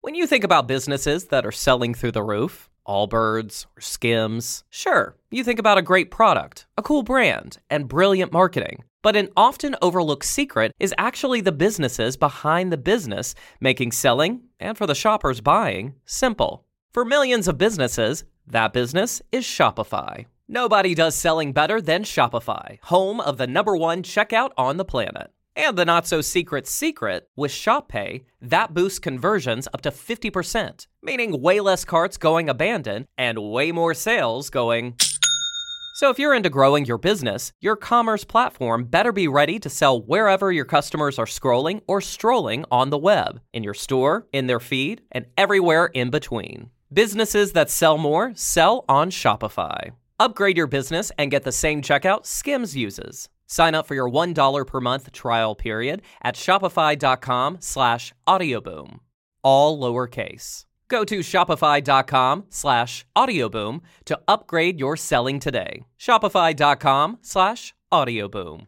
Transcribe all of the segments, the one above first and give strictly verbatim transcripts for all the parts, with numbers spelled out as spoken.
When you think about businesses that are selling through the roof, Allbirds or Skims, sure, you think about a great product, a cool brand, and brilliant marketing. But an often overlooked secret is actually the businesses behind the business, making selling, and for the shoppers buying, simple. For millions of businesses, that business is Shopify. Nobody does selling better than Shopify, home of the number one checkout on the planet. And the not-so-secret secret, with Shop Pay, that boosts conversions up to fifty percent, meaning way less carts going abandoned and way more sales going... So if you're into growing your business, your commerce platform better be ready to sell wherever your customers are scrolling or strolling on the web, in your store, in their feed, and everywhere in between. Businesses that sell more sell on Shopify. Upgrade your business and get the same checkout Skims uses. Sign up for your one dollar per month trial period at shopify.com slash audioboom. All lowercase. Go to shopify.com slash audioboom to upgrade your selling today. Shopify.com slash audioboom.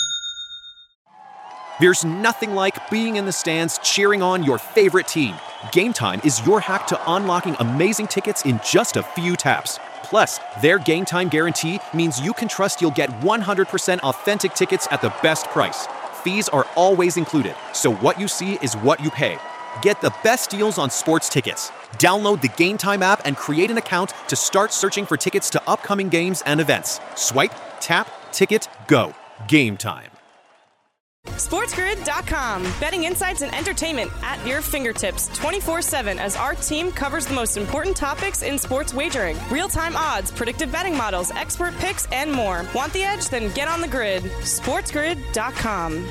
There's nothing like being in the stands cheering on your favorite team. Game Time is your hack to unlocking amazing tickets in just a few taps. Plus, their Game Time guarantee means you can trust you'll get one hundred percent authentic tickets at the best price. Fees are always included, so what you see is what you pay. Get the best deals on sports tickets. Download the Game Time app and create an account to start searching for tickets to upcoming games and events. Swipe, tap, ticket, go. Game Time. SportsGrid dot com. Betting insights and entertainment at your fingertips twenty-four seven as our team covers the most important topics in sports wagering. Real-time odds, predictive betting models, expert picks, and more. Want the edge? Then get on the grid. SportsGrid dot com.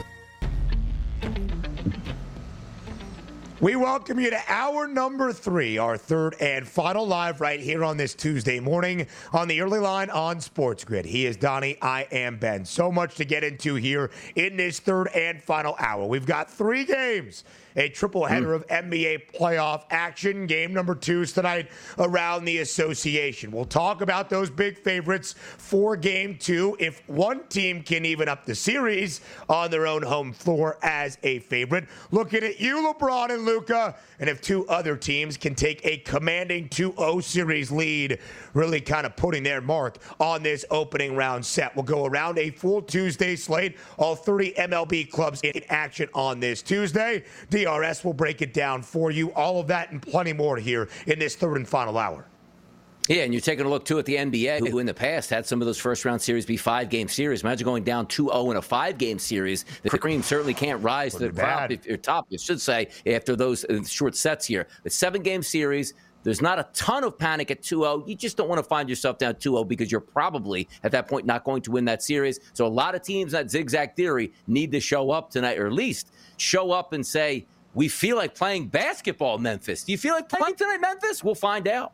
We welcome you to hour number three, our third and final live right here on this Tuesday morning on the early line on Sports Grid. He is Donnie, I am Ben. So much to get into here in this third and final hour. We've got three games. A triple header mm. of N B A playoff action. Game number two is tonight around the association. We'll talk about those big favorites for game two. If one team can even up the series on their own home floor as a favorite. Looking at you, LeBron and Luka. And if two other teams can take a commanding two oh series lead, really kind of putting their mark on this opening round set. We'll go around a full Tuesday slate. All thirty M L B clubs in action on this Tuesday. D R S will break it down for you. All of that and plenty more here in this third and final hour. Yeah, and you're taking a look, too, at the N B A, who in the past had some of those first-round series be five-game series. Imagine going down two oh in a five-game series. The cream certainly can't rise to the top, if, or top, you should say, after those short sets here. The seven-game series, there's not a ton of panic at two oh. You just don't want to find yourself down two oh because you're probably, at that point, not going to win that series. So a lot of teams, that zigzag theory, need to show up tonight, or at least show up and say, we feel like playing basketball, Memphis. Do you feel like playing tonight, Memphis? We'll find out.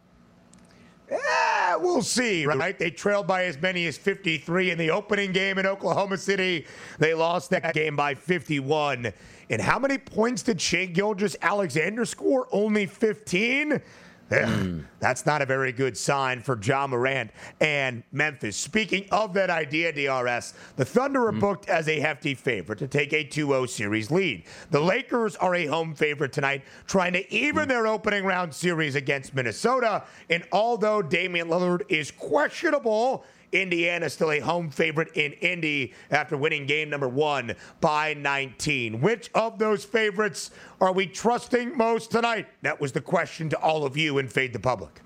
Yeah, we'll see, right? They trailed by as many as fifty-three in the opening game in Oklahoma City. They lost that game by fifty-one. And how many points did Shai Gilgeous-Alexander score? Only fifteen? Mm. That's not a very good sign for Ja Morant and Memphis. Speaking of that idea, D R S, the Thunder are mm. booked as a hefty favorite to take a two oh series lead. The Lakers are a home favorite tonight, trying to even mm. their opening round series against Minnesota. And although Damian Lillard is questionable, Indiana still a home favorite in Indy after winning game number one by nineteen. Which of those favorites are we trusting most tonight? That was the question to all of you in Fade the Public.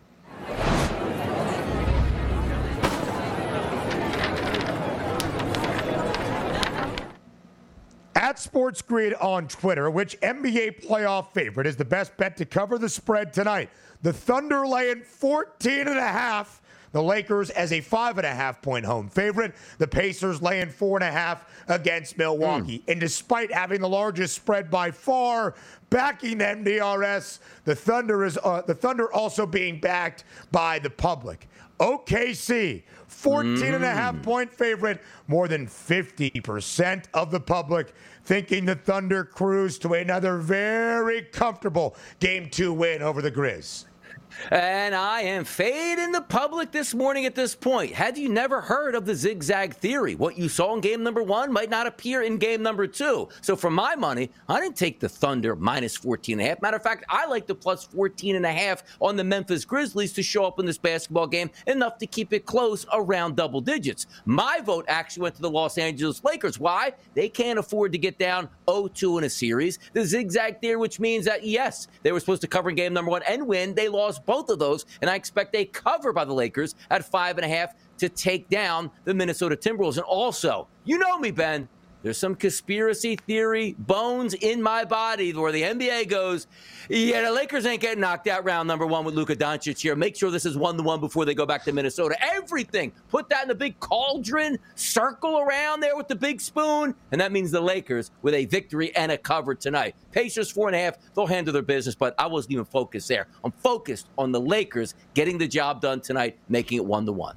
At Sports Grid on Twitter, which N B A playoff favorite is the best bet to cover the spread tonight? The Thunder laying fourteen and a half. The Lakers as a five and a half point home favorite. The Pacers laying four and a half against Milwaukee. Mm. And despite having the largest spread by far, backing them, D R S, the Thunder is uh, the Thunder also being backed by the public. O K C, fourteen mm. and a half point favorite. More than fifty percent of the public thinking the Thunder cruise to another very comfortable game two win over the Grizz. And I am fading the public this morning at this point. Had you never heard of the zigzag theory? What you saw in game number one might not appear in game number two. So for my money, I didn't take the Thunder minus fourteen and a half. Matter of fact, I like the plus fourteen and a half on the Memphis Grizzlies to show up in this basketball game, enough to keep it close around double digits. My vote actually went to the Los Angeles Lakers. Why? They can't afford to get down oh two in a series. The zigzag theory, which means that, yes, they were supposed to cover in game number one and win. They lost both of those, and I expect a cover by the Lakers at five and a half to take down the Minnesota Timberwolves. And also, you know me, Ben, there's some conspiracy theory bones in my body where the N B A goes, yeah, the Lakers ain't getting knocked out round number one with Luka Doncic here. Make sure this is one to one before they go back to Minnesota. Everything. Put that in the big cauldron, circle around there with the big spoon, and that means the Lakers with a victory and a cover tonight. Pacers four and a half. They'll handle their business, but I wasn't even focused there. I'm focused on the Lakers getting the job done tonight, making it one to one.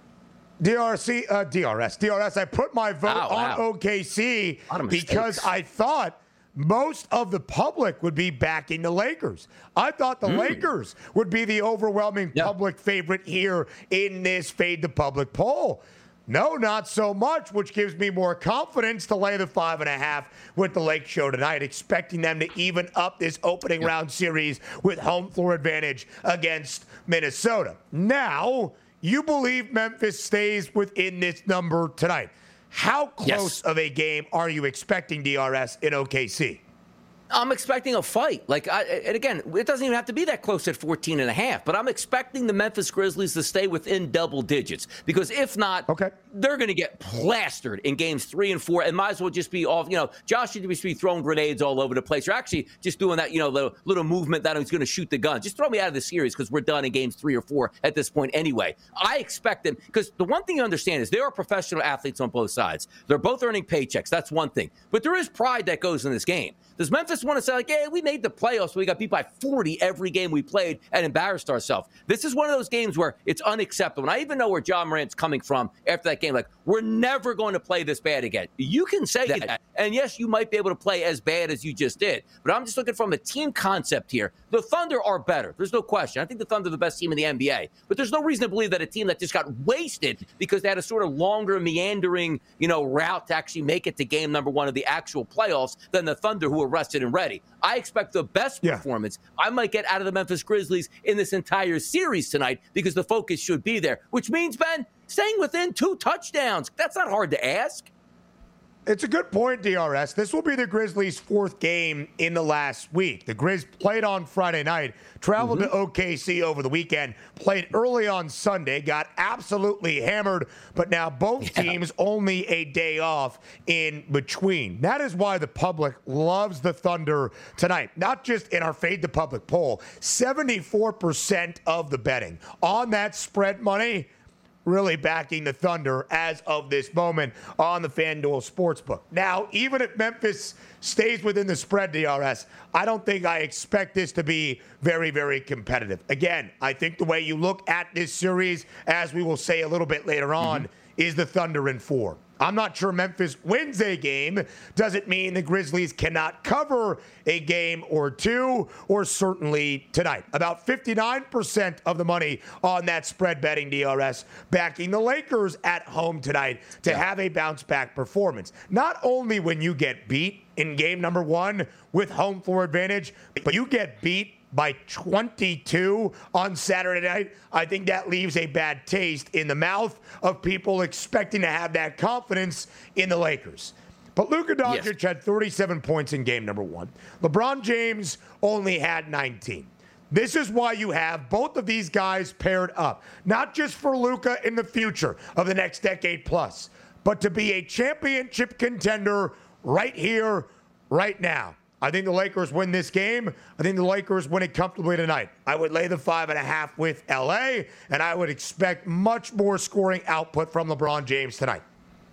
D R C, uh, D R S, D R S. I put my vote oh, on wow. O K C because mistakes. I thought most of the public would be backing the Lakers. I thought the mm. Lakers would be the overwhelming yeah. public favorite here in this Fade the Public poll. No, not so much, which gives me more confidence to lay the five and a half with the Lake Show tonight, expecting them to even up this opening yeah. round series with home floor advantage against Minnesota. Now, you believe Memphis stays within this number tonight. How close yes. of a game are you expecting, D R S, in O K C? I'm expecting a fight. Like, I, and again, it doesn't even have to be that close at fourteen and a half, but I'm expecting the Memphis Grizzlies to stay within double digits, because if not, okay. they're going to get plastered in games three and four and might as well just be off. You know, Josh should just be throwing grenades all over the place, or actually just doing that, you know, little, little movement that he's going to shoot the gun. Just throw me out of the series because we're done in games three or four at this point anyway. I expect them, because the one thing you understand is there are professional athletes on both sides. They're both earning paychecks. That's one thing. But there is pride that goes in this game. Does Memphis want to say, like, yeah, we made the playoffs, so we got beat by forty every game we played and embarrassed ourselves? This is one of those games where it's unacceptable. And I even know where John Morant's coming from after that game. Like, we're never going to play this bad again. You can say that. that. And yes, you might be able to play as bad as you just did. But I'm just looking from a team concept here. The Thunder are better. There's no question. I think the Thunder are the best team in the N B A. But there's no reason to believe that a team that just got wasted because they had a sort of longer, meandering, you know, route to actually make it to game number one of the actual playoffs than the Thunder, who are rested and ready. I expect the best yeah. performance I might get out of the Memphis Grizzlies in this entire series tonight, because the focus should be there, which means, Ben, staying within two touchdowns. That's not hard to ask. It's a good point, D R S. This will be the Grizzlies' fourth game in the last week. The Grizz played on Friday night, traveled mm-hmm. to O K C over the weekend, played early on Sunday, got absolutely hammered, but now both yeah. teams only a day off in between. That is why the public loves the Thunder tonight. Not just in our Fade the Public poll, seventy-four percent of the betting on that spread money really backing the Thunder as of this moment on the FanDuel Sportsbook. Now, even if Memphis stays within the spread, D R S, I don't think I expect this to be very, very competitive. Again, I think the way you look at this series, as we will say a little bit later on, mm-hmm. is the Thunder in four. I'm not sure Memphis wins a game. Doesn't mean the Grizzlies cannot cover a game or two, or certainly tonight. About fifty-nine percent of the money on that spread betting, D R S, backing the Lakers at home tonight to yeah. have a bounce-back performance. Not only when you get beat in game number one with home floor advantage, but you get beat by twenty-two on Saturday night. I think that leaves a bad taste in the mouth of people expecting to have that confidence in the Lakers. But Luka Doncic yes. had thirty-seven points in game number one. LeBron James only had nineteen. This is why you have both of these guys paired up, not just for Luka in the future of the next decade plus, but to be a championship contender right here, right now. I think the Lakers win this game. I think the Lakers win it comfortably tonight. I would lay the five and a half with L A, and I would expect much more scoring output from LeBron James tonight.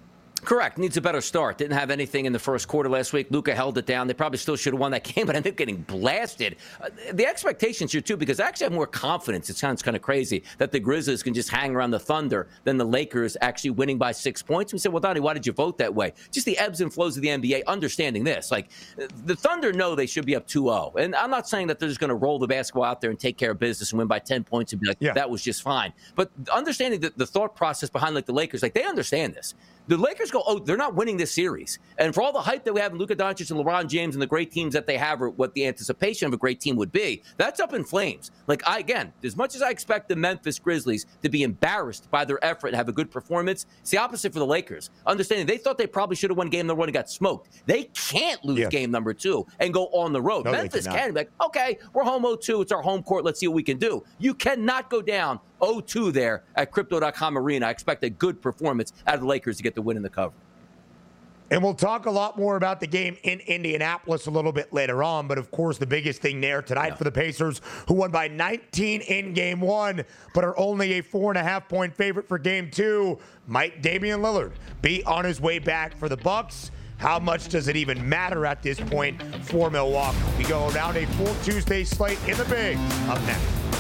Correct. Needs a better start. Didn't have anything in the first quarter last week. Luka held it down. They probably still should have won that game, but ended up getting blasted. Uh, the expectations here, too, because I actually have more confidence. It sounds kind of crazy that the Grizzlies can just hang around the Thunder than the Lakers actually winning by six points. We said, well, Donnie, why did you vote that way? Just the ebbs and flows of the N B A, understanding this. Like, the Thunder know they should be up two oh. And I'm not saying that they're just going to roll the basketball out there and take care of business and win by ten points and be like, yeah. that was just fine. But understanding the, the thought process behind, like, the Lakers, like, they understand this. The Lakers go, oh, they're not winning this series. And for all the hype that we have in Luka Doncic and LeBron James and the great teams that they have, or what the anticipation of a great team would be, that's up in flames. Like, I, again, as much as I expect the Memphis Grizzlies to be embarrassed by their effort and have a good performance, it's the opposite for the Lakers. Understanding they thought they probably should have won game number one and got smoked. They can't lose yeah. game number two and go on the road. No, Memphis can be like, okay, we're home oh two. It's our home court. Let's see what we can do. You cannot go down oh two there at Crypto dot com Arena. I expect a good performance out of the Lakers to get the win in the cover. And we'll talk a lot more about the game in Indianapolis a little bit later on. But, of course, the biggest thing there tonight yeah. for the Pacers, who won by nineteen in game one, but are only a four and a half point favorite for game two. Might Damian Lillard be on his way back for the Bucks? How much does it even matter at this point for Milwaukee? We go around a full Tuesday slate in the Big up next.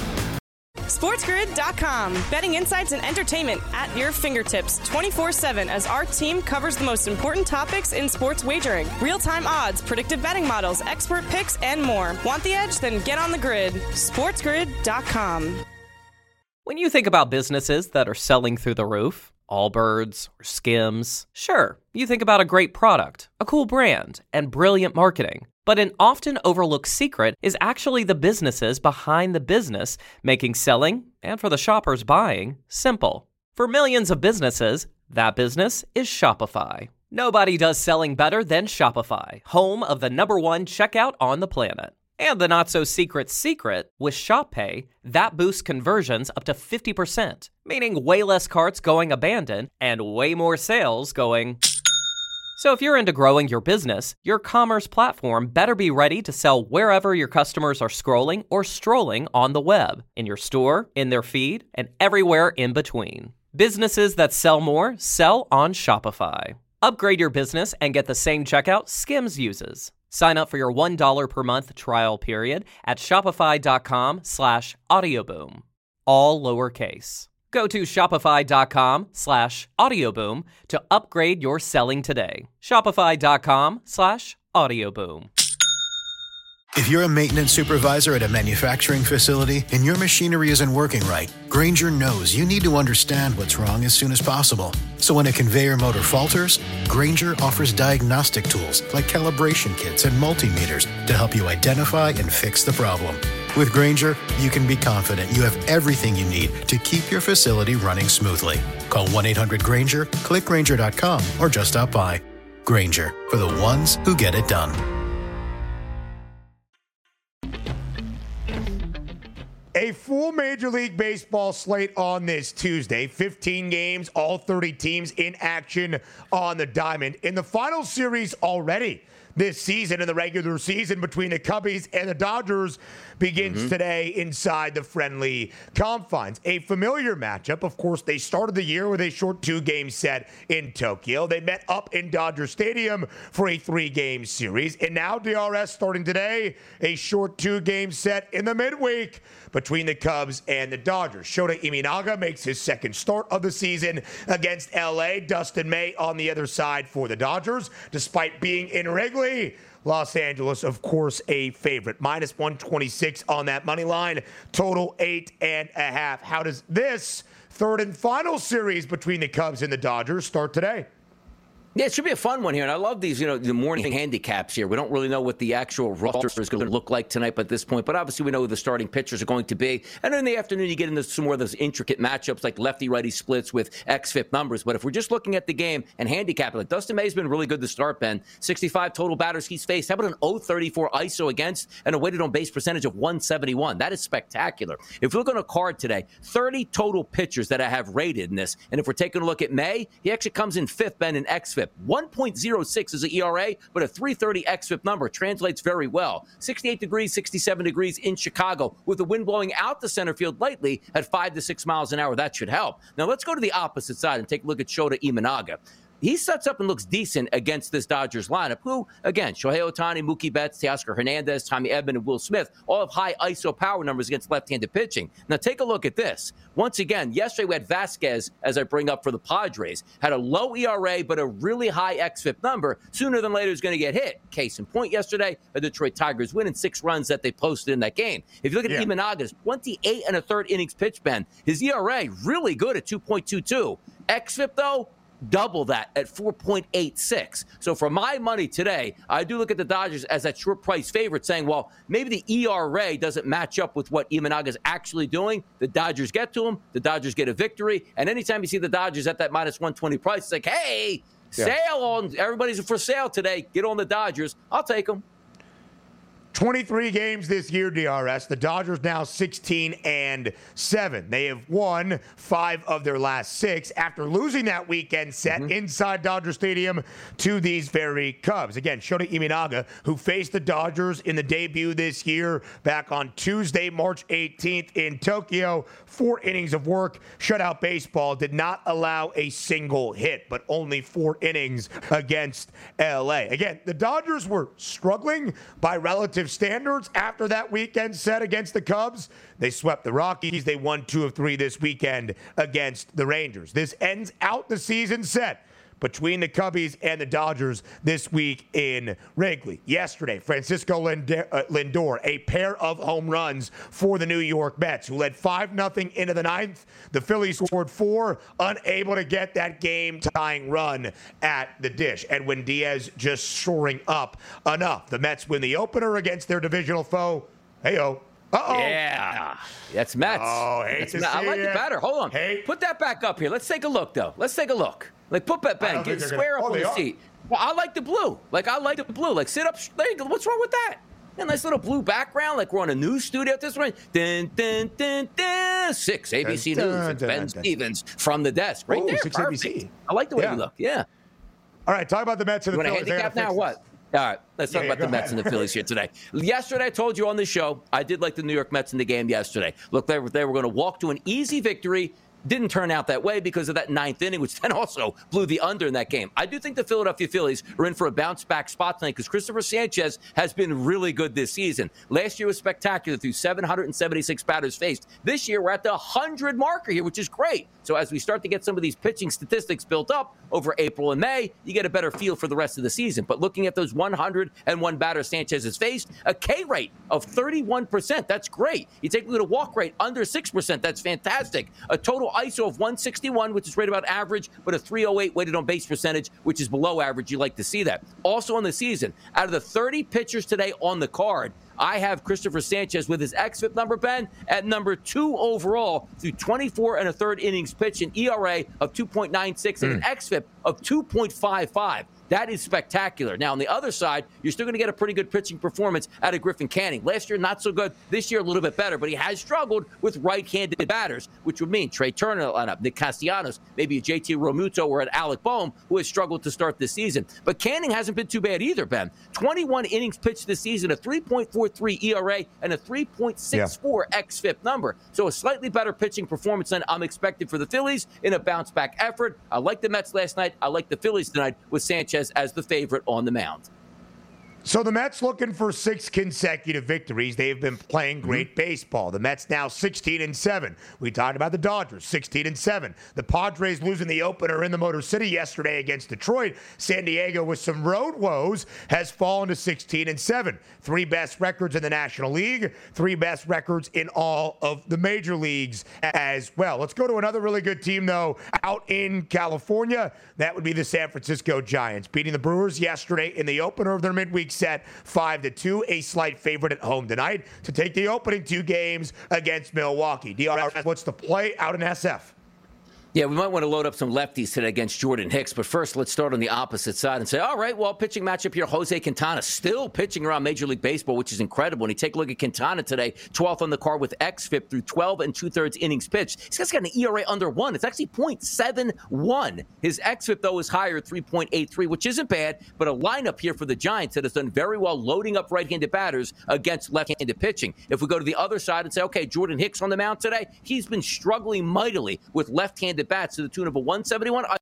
SportsGrid dot com. Betting insights and entertainment at your fingertips twenty-four seven as our team covers the most important topics in sports wagering. Real-time odds, predictive betting models, expert picks, and more. Want the edge? Then get on the grid. SportsGrid dot com. When you think about businesses that are selling through the roof, Allbirds or Skims, sure, you think about a great product, a cool brand, and brilliant marketing. But an often overlooked secret is actually the businesses behind the business, making selling, and for the shoppers buying, simple. For millions of businesses, that business is Shopify. Nobody does selling better than Shopify, home of the number one checkout on the planet. And the not-so-secret secret, with Shop Pay, that boosts conversions up to fifty percent, meaning way less carts going abandoned and way more sales going... So if you're into growing your business, your commerce platform better be ready to sell wherever your customers are scrolling or strolling on the web, in your store, in their feed, and everywhere in between. Businesses that sell more sell on Shopify. Upgrade your business and get the same checkout Skims uses. Sign up for your one dollar per month trial period at shopify.com slash audioboom. All lowercase. Go to shopify.com slash audioboom to upgrade your selling today. Shopify.com slash audioboom. If you're a maintenance supervisor at a manufacturing facility and your machinery isn't working right, Grainger knows you need to understand what's wrong as soon as possible. So when a conveyor motor falters, Grainger offers diagnostic tools like calibration kits and multimeters to help you identify and fix the problem. With Grainger, you can be confident you have everything you need to keep your facility running smoothly. Call one eight hundred Grainger, click Grainger dot com, or just stop by. Grainger, for the ones who get it done. A full Major League Baseball slate on this Tuesday. fifteen games, all thirty teams in action on the diamond. In the final series already this season, in the regular season between the Cubbies and the Dodgers, begins mm-hmm. today inside the friendly confines. A familiar matchup. Of course, they started the year with a short two-game set in Tokyo. They met up in Dodger Stadium for a three-game series. And now D R S starting today, a short two-game set in the midweek between the Cubs and the Dodgers. Shota Imanaga makes his second start of the season against L A. Dustin May on the other side for the Dodgers, despite being in Wrigley. Los Angeles, of course, a favorite. Minus one twenty-six on that money line. Total eight and a half. How does this third and final series between the Cubs and the Dodgers start today? Yeah, it should be a fun one here. And I love these, you know, the morning handicaps here. We don't really know what the actual roster is going to look like tonight at this point. But obviously we know who the starting pitchers are going to be. And then in the afternoon, you get into some more of those intricate matchups like lefty-righty splits with X F I P numbers. But if we're just looking at the game and handicapping, like Dustin May's been really good to start, Ben. sixty-five total batters he's faced. How about an oh thirty-four I S O against and a weighted on base percentage of one seventy-one? That is spectacular. If we look on a card today, thirty total pitchers that I have rated in this. And if we're taking a look at May, he actually comes in fifth, Ben, in X F I P. one point oh six is the E R A, but a three thirty X F I P number translates very well. sixty-eight degrees, sixty-seven degrees in Chicago, with the wind blowing out the center field lightly at five to six miles an hour. That should help. Now let's go to the opposite side and take a look at Shota Imanaga. he sets up and looks decent against this Dodgers lineup, who, again, Shohei Ohtani, Mookie Betts, Teoscar Hernandez, Tommy Edman, and Will Smith, all have high I S O power numbers against left-handed pitching. Now, take a look at this. Once again, yesterday we had Vasquez, as I bring up for the Padres, had a low E R A but a really high xFIP number. Sooner than later, is going to get hit. Case in point yesterday, the Detroit Tigers win in six runs that they posted in that game. If you look at yeah. Imanaga's twenty-eight and a third innings pitch, Ben, his E R A really good at two point two two. xFIP, though, double that at four point eight six. So for my money today, I do look at the Dodgers as that short price favorite, saying, well, maybe the E R A doesn't match up with what Imanaga's actually doing. The Dodgers get to him. The Dodgers get a victory. And anytime you see the Dodgers at that minus one twenty price, it's like, hey, yeah. sale on, everybody's for sale today. Get on the Dodgers. I'll take them. twenty-three games this year, D R S. The Dodgers now sixteen and seven. They have won five of their last six after losing that weekend set mm-hmm. inside Dodger Stadium to these very Cubs. Again, Shota Imanaga, who faced the Dodgers in the debut this year back on Tuesday, March eighteenth in Tokyo. Four innings of work, shutout baseball, did not allow a single hit, but only four innings against L A. Again, the Dodgers were struggling by relative standards after that weekend set against the Cubs. They swept the Rockies. They won two of three this weekend against the Rangers. This ends out the season set between the Cubbies and the Dodgers this week in Wrigley. Yesterday, Francisco Lindor, a pair of home runs for the New York Mets, who led five nothing into the ninth. The Phillies scored four, unable to get that game-tying run at the dish. Edwin Diaz just shoring up enough. The Mets win the opener against their divisional foe. Hey-oh. Uh-oh. Yeah, that's Mets. Oh, hate that's to Mets. see I like it. it better. Hold on. Hey. Put that back up here. Let's take a look, though. Let's take a look. Like, put that back. Get square gonna... up oh, on the are. seat. Well, I like the blue. Like, I like the blue. Like, sit up. There you go. What's wrong with that? A nice little blue background, like we're on a news studio at this point. Dun, dun, dun, dun. Six A B C dun, News. Dun, it's dun, Ben dun, Stevens dun. From the desk. Right Ooh, there. Six Perfect. A B C. I like the way yeah. you look. Yeah. All right, talk about the Mets and you the Phillies. You want to handicap now or what? All right, let's talk yeah, about the Mets ahead. And the Phillies here today. Yesterday, I told you on the show, I did like the New York Mets in the game yesterday. Look, they were, they were going to walk to an easy victory. Didn't turn out that way because of that ninth inning, which then also blew the under in that game. I do think the Philadelphia Phillies are in for a bounce-back spot tonight because Christopher Sanchez has been really good this season. Last year was spectacular through seven hundred seventy-six batters faced. This year, we're at the one hundred marker here, which is great. So as we start to get some of these pitching statistics built up over April and May, you get a better feel for the rest of the season. But looking at those one hundred one batters Sanchez has faced, a K rate of thirty-one percent, that's great. You take a look at a walk rate under six percent, that's fantastic. A total I S O of one sixty-one, which is right about average, but a three oh eight weighted on base percentage, which is below average. You like to see that. Also on the season, out of the thirty pitchers today on the card, I have Christopher Sanchez with his xFIP number, Ben, at number two overall through twenty-four and a third innings pitched, an E R A of two point nine six mm. and an xFIP of two point five five. That is spectacular. Now, on the other side, you're still going to get a pretty good pitching performance out of Griffin Canning. Last year, not so good. This year, a little bit better. But he has struggled with right-handed batters, which would mean Trey Turner lineup, Nick Castellanos, maybe a J T Realmuto or an Alec Boehm, who has struggled to start this season. But Canning hasn't been too bad either, Ben. twenty-one innings pitched this season, a three point four three E R A and a three point six four yeah. xFIP number. So a slightly better pitching performance than I'm expected for the Phillies in a bounce-back effort. I like the Mets last night. I like the Phillies tonight with Sanchez as the favorite on the mound. So the Mets looking for six consecutive victories. They've been playing great mm-hmm. baseball. The Mets now sixteen and seven. We talked about the Dodgers, sixteen and seven. The Padres losing the opener in the Motor City yesterday against Detroit. San Diego with some road woes has fallen to sixteen and seven. Three best records in the National League, three best records in all of the major leagues as well. Let's go to another really good team, though, out in California. That would be the San Francisco Giants, beating the Brewers yesterday in the opener of their midweek set five to two, a slight favorite at home tonight to take the opening two games against Milwaukee. D R S, what's the play out in S F? Yeah, we might want to load up some lefties today against Jordan Hicks. But first, let's start on the opposite side and say, all right, well, pitching matchup here, Jose Quintana still pitching around Major League Baseball, which is incredible. And you take a look at Quintana today, twelfth on the card with xFIP through twelve and two-thirds innings pitched. This guy's got an E R A under one. It's actually point seven one. His xFIP, though, is higher at three point eight three, which isn't bad, but a lineup here for the Giants that has done very well loading up right-handed batters against left-handed pitching. If we go to the other side and say, okay, Jordan Hicks on the mound today, he's been struggling mightily with left-handed bats to the tune of a one seventy-one.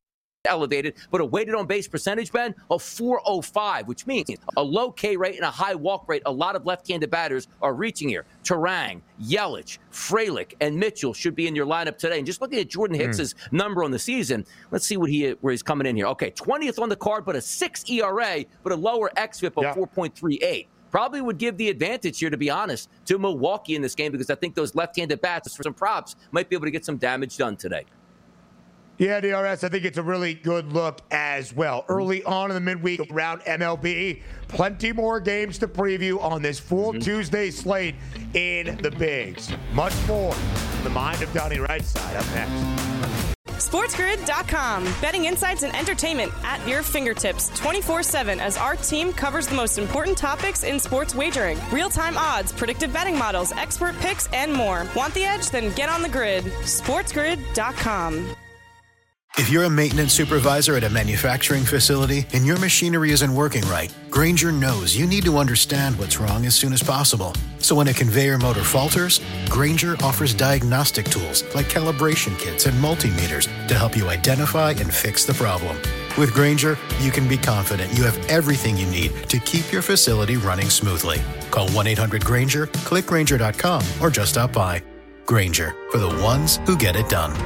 elevated, but a weighted on base percentage, Ben, of four oh five, which means a low K rate and a high walk rate. A lot of left-handed batters are reaching here. Turang, Yelich, Frelick, and Mitchell should be in your lineup today. And just looking at Jordan Hicks' mm. number on the season, let's see what he where he's coming in here. Okay, twentieth on the card, but a six E R A, but a lower xFIP of yeah. four point three eight. Probably would give the advantage here, to be honest, to Milwaukee in this game, because I think those left-handed bats, for some props, might be able to get some damage done today. Yeah, D R S, I think it's a really good look as well. Early on in the midweek around M L B, plenty more games to preview on this full mm-hmm. Tuesday slate in the bigs. Much more in the mind of Donnie Rightside up next. SportsGrid dot com. Betting insights and entertainment at your fingertips twenty-four seven as our team covers the most important topics in sports wagering. Real-time odds, predictive betting models, expert picks, and more. Want the edge? Then get on the grid. SportsGrid dot com. If you're a maintenance supervisor at a manufacturing facility and your machinery isn't working right, Grainger knows you need to understand what's wrong as soon as possible. So when a conveyor motor falters, Grainger offers diagnostic tools like calibration kits and multimeters to help you identify and fix the problem. With Grainger, you can be confident you have everything you need to keep your facility running smoothly. Call one eight hundred Grainger, click Grainger dot com, or just stop by. Grainger, for the ones who get it done.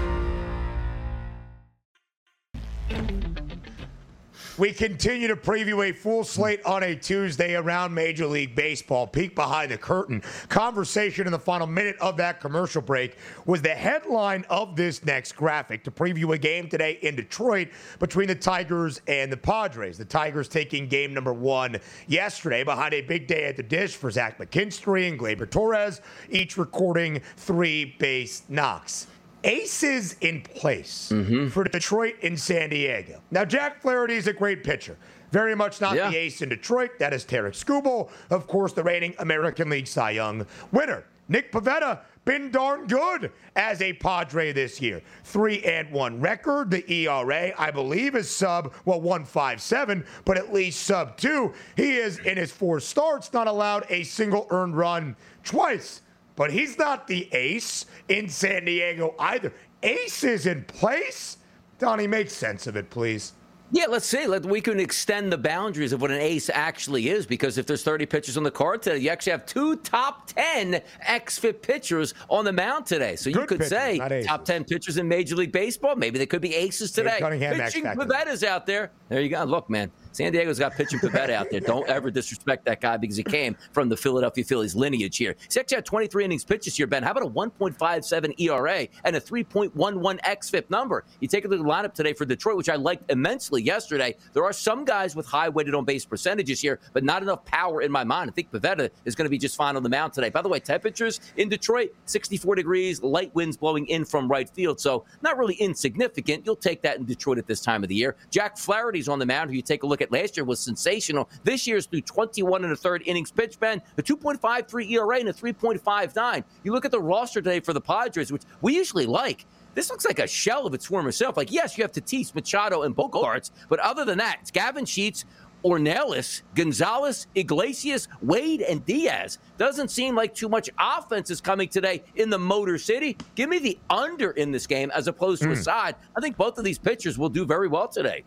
We continue to preview a full slate on a Tuesday around Major League Baseball. Peek behind the curtain. Conversation in the final minute of that commercial break was the headline of this next graphic to preview a game today in Detroit between the Tigers and the Padres. The Tigers taking game number one yesterday behind a big day at the dish for Zach McKinstry and Gleyber Torres, each recording three base knocks. Aces in place mm-hmm. for Detroit and San Diego. Now, Jack Flaherty is a great pitcher. Very much not yeah. the ace in Detroit. That is Tarik Skubal, of course, the reigning American League Cy Young winner. Nick Pivetta, been darn good as a Padre this year. Three and one record. The E R A, I believe, is sub, well, one point five seven, but at least sub two. He is, in his four starts, not allowed a single earned run twice. But he's not the ace in San Diego either. Ace is in place? Donnie, make sense of it, please. Yeah, let's see. Let, we can extend the boundaries of what an ace actually is, because if there's thirty pitchers on the card today, you actually have two top ten xFIP pitchers on the mound today. So Good you could pitchers, say top ten pitchers in Major League Baseball. Maybe they could be aces today. Pitching Pivetta's out there. There you go. Look, man. San Diego's got pitching Pivetta out there. Don't ever disrespect that guy because he came from the Philadelphia Phillies lineage here. He's actually had twenty-three innings pitched this year, Ben. How about a one point five seven E R A and a three point one one xFIP number? You take a look at the lineup today for Detroit, which I liked immensely yesterday. There are some guys with high weighted on base percentages here, but not enough power in my mind. I think Pivetta is going to be just fine on the mound today. By the way, temperatures in Detroit, sixty-four degrees, light winds blowing in from right field, so not really insignificant. You'll take that in Detroit at this time of the year. Jack Flaherty's on the mound, who you take a look at last year was sensational. This year's through twenty-one and a third innings pitched, Ben, a two point five three E R A and a three point five nine. You look at the roster today for the Padres, which we usually like. This looks like a shell of its former self. Like, yes, you have Tatis, Machado, and Bogaerts, but other than that, it's Gavin Sheets, Ornelas, Gonzalez, Iglesias, Wade, and Diaz. Doesn't seem like too much offense is coming today in the Motor City. Give me the under in this game as opposed to mm. a side. I think both of these pitchers will do very well today.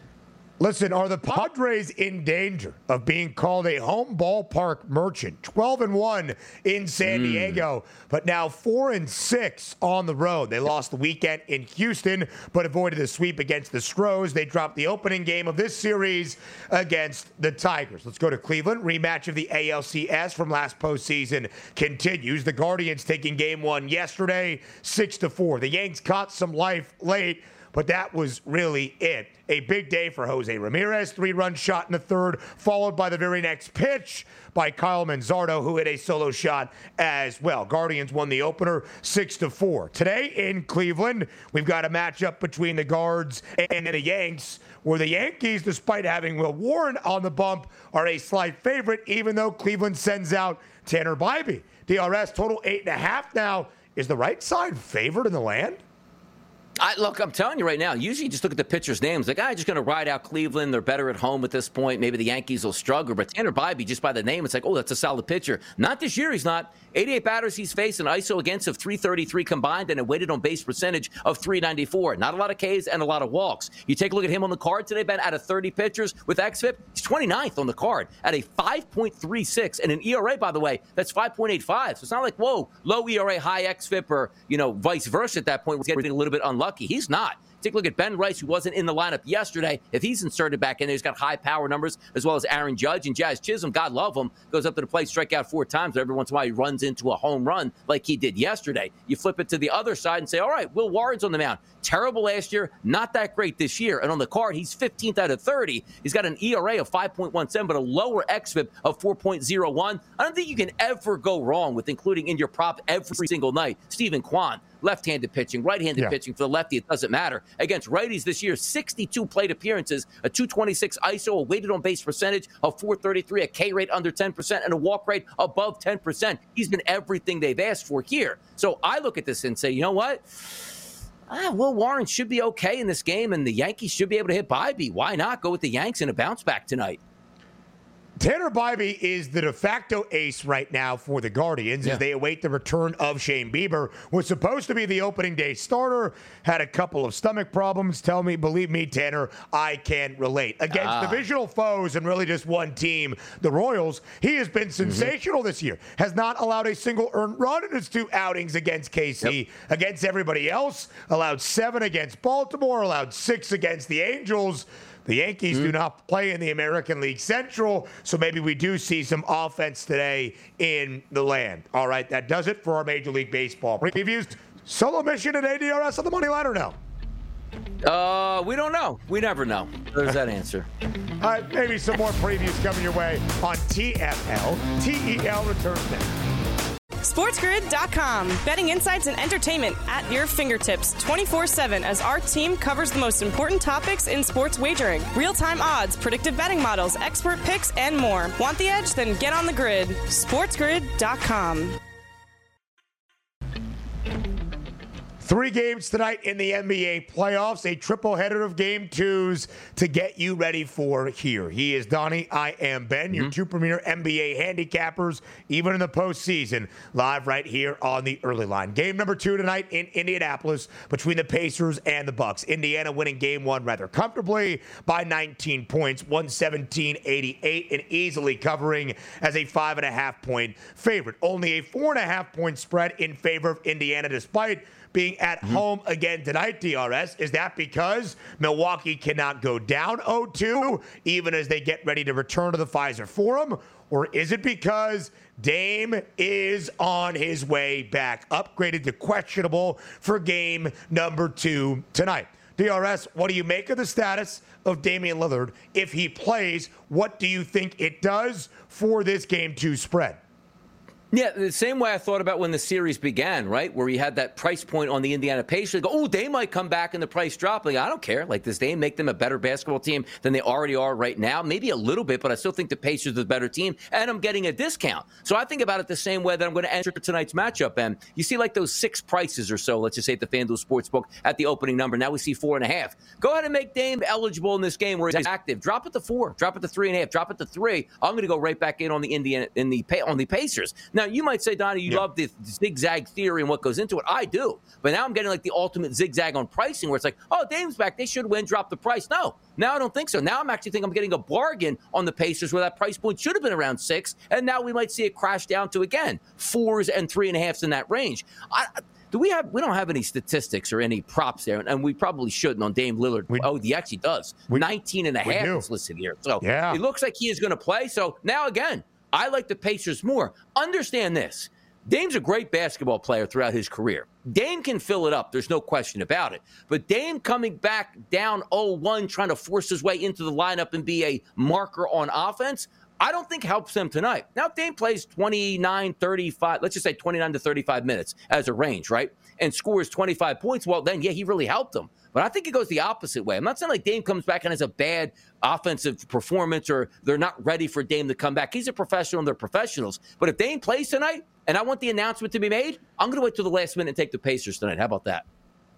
Listen, are the Padres in danger of being called a home ballpark merchant? twelve and one in San mm. Diego, but now four and six on the road. They lost the weekend in Houston, but avoided the sweep against the Stros. They dropped the opening game of this series against the Tigers. Let's go to Cleveland. Rematch of the A L C S from last postseason continues. The Guardians taking game one yesterday, six to four. The Yanks caught some life late, but that was really it. A big day for Jose Ramirez, three-run shot in the third, followed by the very next pitch by Kyle Manzardo, who hit a solo shot as well. Guardians won the opener six to four. Today in Cleveland, we've got a matchup between the Guards and the Yanks, where the Yankees, despite having Will Warren on the bump, are a slight favorite, even though Cleveland sends out Tanner Bybee. D R S total eight and a half now. Is the right side favored in the land? I, look, I'm telling you right now, usually you just look at the pitchers' names. Like, I'm just going to ride out Cleveland. They're better at home at this point. Maybe the Yankees will struggle. But Tanner Bybee, just by the name, it's like, oh, that's a solid pitcher. Not this year, he's not. eighty-eight batters he's faced, an I S O against of three thirty-three combined, and a weighted on base percentage of three ninety-four. Not a lot of Ks and a lot of walks. You take a look at him on the card today, Ben, out of thirty pitchers with X F I P, he's twenty-ninth on the card at a five point three six, and an E R A, by the way, that's five point eight five. So it's not like, whoa, low E R A, high X F I P, or, you know, vice versa at that point. We're getting a little bit unlucky. He's not. Take a look at Ben Rice, who wasn't in the lineup yesterday. If he's inserted back in there, he's got high power numbers, as well as Aaron Judge and Jazz Chisholm. God love him. Goes up to the plate, strike out four times. But every once in a while, he runs into a home run like he did yesterday. You flip it to the other side and say, all right, Will Warren's on the mound. Terrible last year, not that great this year. And on the card, he's fifteenth out of thirty. He's got an E R A of five point one seven, but a lower X F I P of four point oh one. I don't think you can ever go wrong with including in your prop every single night Stephen Kwan. Left-handed pitching, right-handed yeah. pitching for the lefty, it doesn't matter. Against righties this year, sixty-two plate appearances, a two twenty-six I S O, a weighted on base percentage of four thirty-three, a K rate under ten percent, and a walk rate above ten percent. He's been everything they've asked for here. So I look at this and say, you know what? Ah, Will Warren should be okay in this game, and the Yankees should be able to hit Bybee. Why not go with the Yanks in a bounce back tonight? Tanner Bybee is the de facto ace right now for the Guardians yeah. as they await the return of Shane Bieber. Was supposed to be the opening day starter, had a couple of stomach problems. Tell me, believe me, Tanner, I can relate. Against ah. divisional foes and really just one team, the Royals, he has been sensational mm-hmm. this year. Has not allowed a single earned run in his two outings against K C. Yep. Against everybody else, allowed seven against Baltimore, allowed six against the Angels. The Yankees mm-hmm. do not play in the American League Central, so maybe we do see some offense today in the land. All right, that does it for our Major League Baseball previews. Solo mission at A D R S on the money line or no? Uh, we don't know. We never know. There's that answer. All right, maybe some more previews coming your way on T F L. T E L returns next. SportsGrid dot com. Betting insights and entertainment at your fingertips twenty-four seven as our team covers the most important topics in sports wagering. Real-time odds, predictive betting models, expert picks, and more. Want the edge? Then get on the grid. SportsGrid dot com. Three games tonight in the N B A playoffs, a triple header of game twos to get you ready for here. He is Donnie, I am Ben, your mm-hmm. two premier N B A handicappers, even in the postseason, live right here on the early line. Game number two tonight in Indianapolis between the Pacers and the Bucks. Indiana winning game one rather comfortably by nineteen points, one seventeen eighty-eight, and easily covering as a five and a half point favorite. Only a four and a half point spread in favor of Indiana, despite being at mm-hmm. home again tonight, D R S. Is that because Milwaukee cannot go down oh two, even as they get ready to return to the Pfizer Forum? Or is it because Dame is on his way back, upgraded to questionable for game number two tonight? D R S, what do you make of the status of Damian Lillard? If he plays, what do you think it does for this game two spread? Yeah, the same way I thought about when the series began, right? Where you had that price point on the Indiana Pacers. Go, oh, they might come back and the price drop. Like, I don't care. Like, does they make them a better basketball team than they already are right now? Maybe a little bit, but I still think the Pacers are the better team, and I'm getting a discount. So I think about it the same way that I'm going to enter tonight's matchup. And you see like those six prices or so, let's just say at the FanDuel Sportsbook at the opening number. Now we see four and a half. Go ahead and make Dame eligible in this game where he's active. Drop it to four. Drop it to three and a half. Drop it to three. I'm going to go right back in on the Indiana in the on the Pacers. Now you might say, Donnie, you yeah. love the zigzag theory and what goes into it. I do. But now I'm getting like the ultimate zigzag on pricing where it's like, oh, Dame's back. They should win. Drop the price. No, now I don't think so. Now I'm actually thinking I'm getting a bargain on the Pacers where that price point should have been around six. And now we might see it crash down to, again, fours and three and a halves in that range. I, do we have, we don't have any statistics or any props there. And we probably shouldn't on Dame Lillard. We, oh, he actually does. We, nineteen and a half is listed here. So yeah. It looks like he is going to play. So now again, I like the Pacers more. Understand this. Dame's a great basketball player throughout his career. Dame can fill it up. There's no question about it. But Dame coming back down oh one, trying to force his way into the lineup and be a marker on offense, I don't think helps him tonight. Now, if Dame plays twenty-nine, thirty-five, let's just say twenty-nine to thirty-five minutes as a range, right, and scores twenty-five points, well, then, yeah, he really helped them. But I think it goes the opposite way. I'm not saying like Dame comes back and has a bad offensive performance or they're not ready for Dame to come back. He's a professional and they're professionals. But if Dame plays tonight and I want the announcement to be made, I'm going to wait till the last minute and take the Pacers tonight. How about that?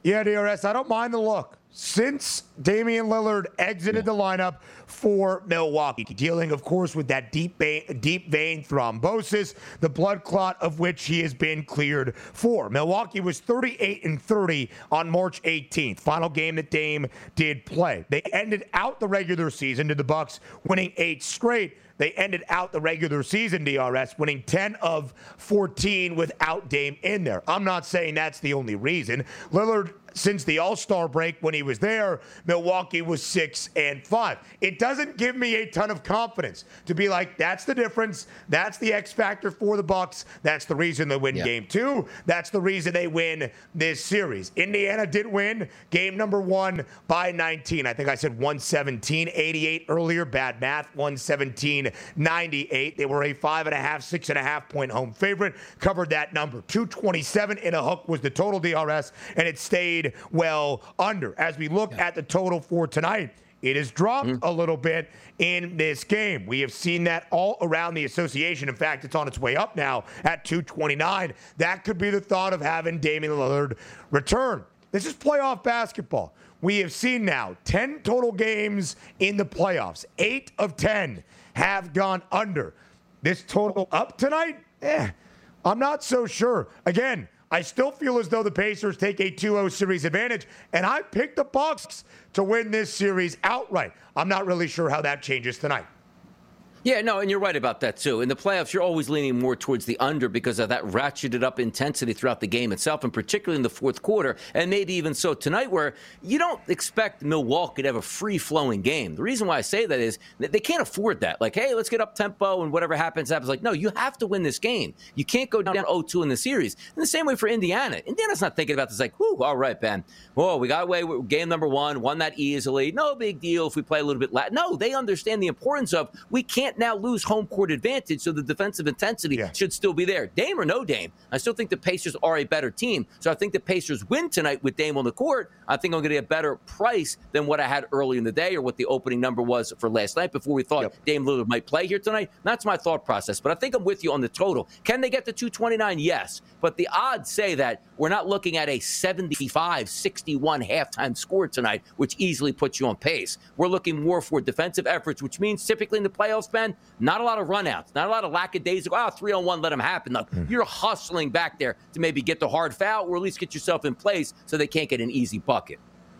Yeah, D R S, I don't mind the look. Since Damian Lillard exited yeah. the lineup for Milwaukee, dealing, of course, with that deep vein, deep vein thrombosis, the blood clot of which he has been cleared for. Milwaukee was thirty-eight and thirty on March eighteenth, final game that Dame did play. They ended out the regular season to the Bucks winning eight straight. They ended out the regular season, D R S, winning ten of fourteen without Dame in there. I'm not saying that's the only reason. Lillard, since the All-Star break when he was there, Milwaukee was six and five. It doesn't give me a ton of confidence to be like, that's the difference. That's the X factor for the Bucks. That's the reason they win yeah. game two. That's the reason they win this series. Indiana did win game number one by nineteen. I think I said one seventeen eighty-eight earlier. Bad math. one seventeen ninety-eight. They were a five and a half, six and a half point home favorite. Covered that number. two twenty-seven in a hook was the total, D R S, and it stayed well under. As we look yeah. at the total for tonight, it has dropped mm. a little bit in this game. We have seen that all around the association. In fact, it's on its way up now at two twenty-nine. That could be the thought of having Damian Lillard return. This is playoff basketball. We have seen now ten total games in the playoffs. Eight of ten have gone under. This total up tonight? Eh, I'm not so sure. Again, I still feel as though the Pacers take a two oh series advantage, and I picked the Bucks to win this series outright. I'm not really sure how that changes tonight. Yeah, no, and you're right about that, too. In the playoffs, you're always leaning more towards the under because of that ratcheted up intensity throughout the game itself, and particularly in the fourth quarter, and maybe even so tonight, where you don't expect Milwaukee to have a free-flowing game. The reason why I say that is that they can't afford that. Like, hey, let's get up tempo, and whatever happens, happens. Like, no, you have to win this game. You can't go down oh two in the series. And the same way for Indiana. Indiana's not thinking about this like, whoo, all right, Ben. Whoa, we got away with game number one, won that easily. No big deal if we play a little bit late. No, they understand the importance of we can't now lose home court advantage, so the defensive intensity yeah. should still be there. Dame or no Dame, I still think the Pacers are a better team. So I think the Pacers win tonight with Dame on the court. I think I'm going to get a better price than what I had early in the day or what the opening number was for last night before we thought yep. Dame Lillard might play here tonight. That's my thought process. But I think I'm with you on the total. Can they get to two twenty-nine? Yes. But the odds say that we're not looking at a seventy-five sixty-one halftime score tonight, which easily puts you on pace. We're looking more for defensive efforts, which means typically in the playoffs, Ben, not a lot of runouts, not a lot of lackadaisical, oh, three on one, let them happen. Look, mm. You're hustling back there to maybe get the hard foul or at least get yourself in place so they can't get an easy bucket.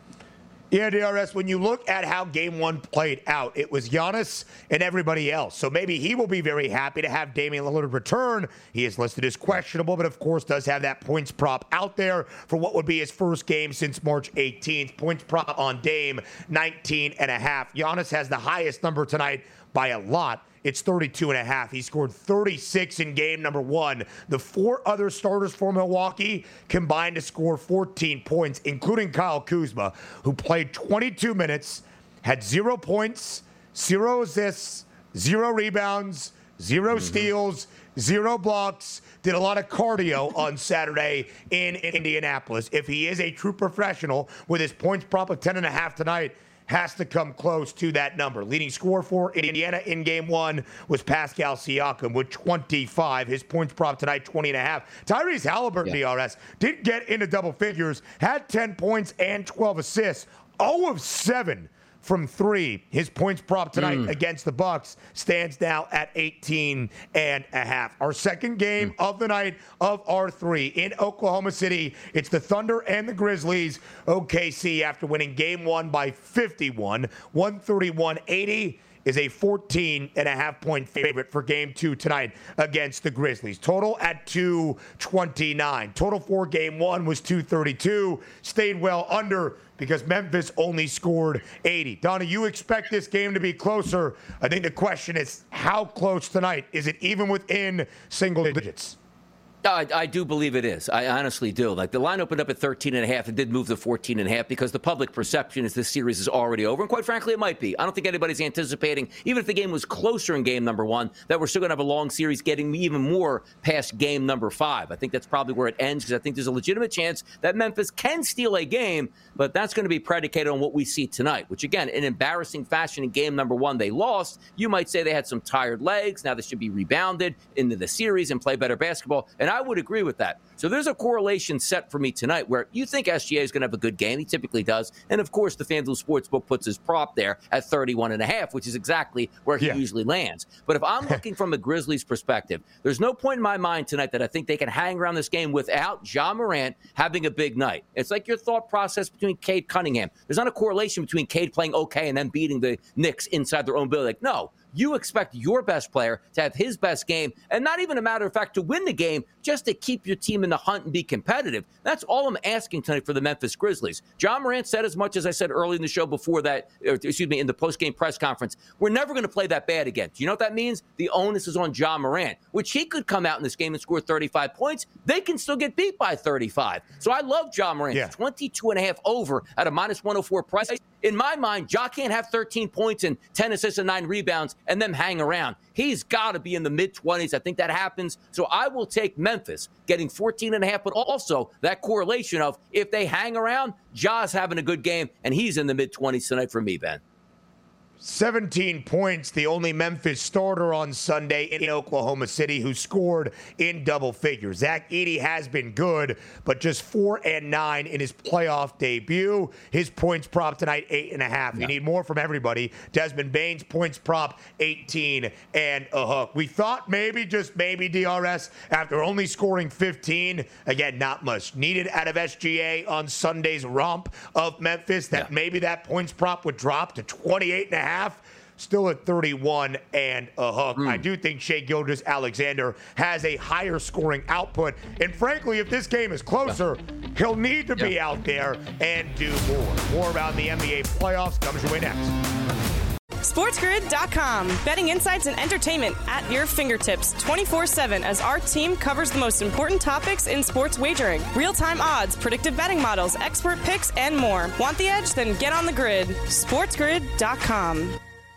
Yeah, D R S, when you look at how game one played out, it was Giannis and everybody else. So maybe he will be very happy to have Damian Lillard return. He is listed as questionable, but of course does have that points prop out there for what would be his first game since March eighteenth. Points prop on Dame, nineteen and a half. Giannis has the highest number tonight by a lot. It's thirty-two and a half. He scored thirty-six in game number one. The four other starters for Milwaukee combined to score fourteen points, including Kyle Kuzma, who played twenty-two minutes, had zero points, zero assists, zero rebounds, zero mm-hmm. steals, zero blocks, did a lot of cardio on Saturday in Indianapolis. If he is a true professional with his points prop of ten and a half tonight, has to come close to that number. Leading scorer for Indiana in game one was Pascal Siakam with twenty-five. His points prop tonight, twenty and a half. Tyrese Halliburton, yeah. D R S, did get into double figures, had ten points and twelve assists, zero of seven from three. His points prop tonight mm. against the Bucks stands now at eighteen and a half. Our second game mm. of the night of R three in Oklahoma City. It's the Thunder and the Grizzlies. O K C, after winning game one by fifty-one, one thirty-one eighty, is a fourteen and a half point favorite for game two tonight against the Grizzlies. Total at two twenty-nine. Total for game one was two thirty-two. Stayed well under because Memphis only scored eighty. Donnie, you expect this game to be closer. I think the question is how close tonight? Is it even within single digits? I, I do believe it is. I honestly do. Like, the line opened up at thirteen and a half and did move to fourteen and a half because the public perception is this series is already over. And quite frankly, it might be. I don't think anybody's anticipating, even if the game was closer in game number one, that we're still going to have a long series getting even more past game number five. I think that's probably where it ends because I think there's a legitimate chance that Memphis can steal a game, but that's going to be predicated on what we see tonight, which, again, in embarrassing fashion in game number one, they lost. You might say they had some tired legs. Now they should be rebounded into the series and play better basketball. And I would agree with that. So there's a correlation set for me tonight where you think S G A is going to have a good game. He typically does. And, of course, the FanDuel Sportsbook puts his prop there at thirty-one and a half, which is exactly where he yeah. usually lands. But if I'm looking from the Grizzlies' perspective, there's no point in my mind tonight that I think they can hang around this game without Ja Morant having a big night. It's like your thought process between Cade Cunningham. There's not a correlation between Cade playing okay and then beating the Knicks inside their own building. Like, no. You expect your best player to have his best game, and not even a matter of fact to win the game, just to keep your team in the hunt and be competitive. That's all I'm asking tonight for the Memphis Grizzlies. Ja Morant said as much as I said early in the show before that, or excuse me, in the post-game press conference, we're never going to play that bad again. Do you know what that means? The onus is on Ja Morant, which he could come out in this game and score thirty-five points. They can still get beat by thirty-five. So I love Ja Morant. Yeah. twenty-two and a half over at a minus one oh four price. In my mind, Ja can't have thirteen points and ten assists and nine rebounds and then hang around. He's got to be in the mid-twenties. I think that happens. So I will take Memphis getting fourteen and a half, but also that correlation of if they hang around, Ja's having a good game, and he's in the mid-twenties tonight for me, Ben. seventeen points, the only Memphis starter on Sunday in Oklahoma City who scored in double figures. Zach Edey has been good, but just four and nine in his playoff debut. His points prop tonight, eight and a half. Yeah. You need more from everybody. Desmond Bane's points prop, eighteen and a hook. We thought maybe, just maybe, D R S, after only scoring fifteen, again, not much needed out of S G A on Sunday's romp of Memphis, that yeah. maybe that points prop would drop to twenty-eight and a half. Still at thirty-one and a hook. Mm. I do think Shai Gilgeous-Alexander has a higher scoring output. And frankly, if this game is closer, yeah. he'll need to yeah. be out there and do more. More around the N B A playoffs comes your way next. SportsGrid dot com. Betting insights and entertainment at your fingertips twenty-four seven as our team covers the most important topics in sports wagering. Real-time odds, predictive betting models, expert picks, and more. Want the edge? Then get on the grid. SportsGrid dot com.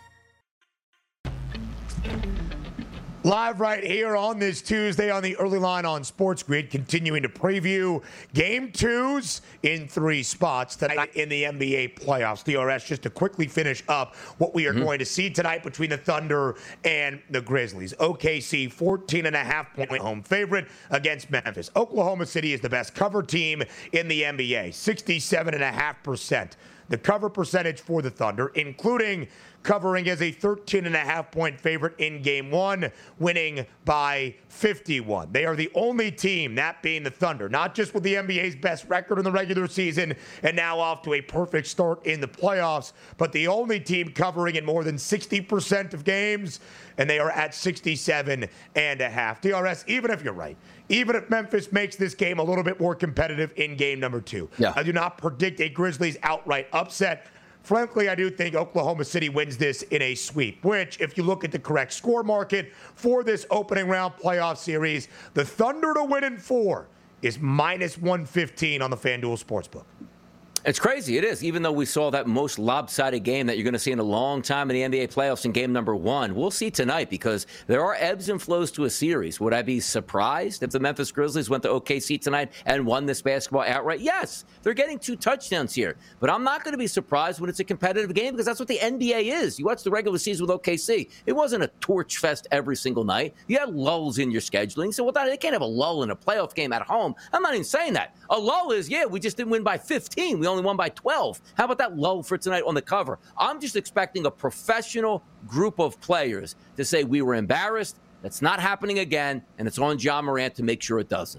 Live right here on this Tuesday on the Early Line on Sports Grid, continuing to preview game twos in three spots tonight in the N B A playoffs. D R S, just to quickly finish up what we are mm-hmm. going to see tonight between the Thunder and the Grizzlies. O K C, fourteen and a half point home favorite against Memphis. Oklahoma City is the best cover team in the N B A, sixty-seven and a half percent. The cover percentage for the Thunder, including covering as a thirteen and a half point favorite in game one, winning by fifty-one. They are the only team, that being the Thunder, not just with the N B A's best record in the regular season and now off to a perfect start in the playoffs, but the only team covering in more than sixty percent of games, and they are at sixty-seven and a half. D R S, even if you're right, even if Memphis makes this game a little bit more competitive in game number two, yeah. I do not predict a Grizzlies outright upset. Frankly, I do think Oklahoma City wins this in a sweep, which, if you look at the correct score market for this opening round playoff series, the Thunder to win in four is minus one fifteen on the FanDuel Sportsbook. It's crazy. It is. Even though we saw that most lopsided game that you're going to see in a long time in the N B A playoffs in game number one, we'll see tonight because there are ebbs and flows to a series. Would I be surprised if the Memphis Grizzlies went to O K C tonight and won this basketball outright? Yes. They're getting two touchdowns here. But I'm not going to be surprised when it's a competitive game because that's what the N B A is. You watch the regular season with O K C. It wasn't a torch fest every single night. You had lulls in your scheduling. So well, they can't have a lull in a playoff game at home. I'm not even saying that. A lull is, yeah, we just didn't win by fifteen. We only won by twelve. How about that lull for tonight on the cover? I'm just expecting a professional group of players to say we were embarrassed, that's not happening again, and it's on Ja Morant to make sure it doesn't.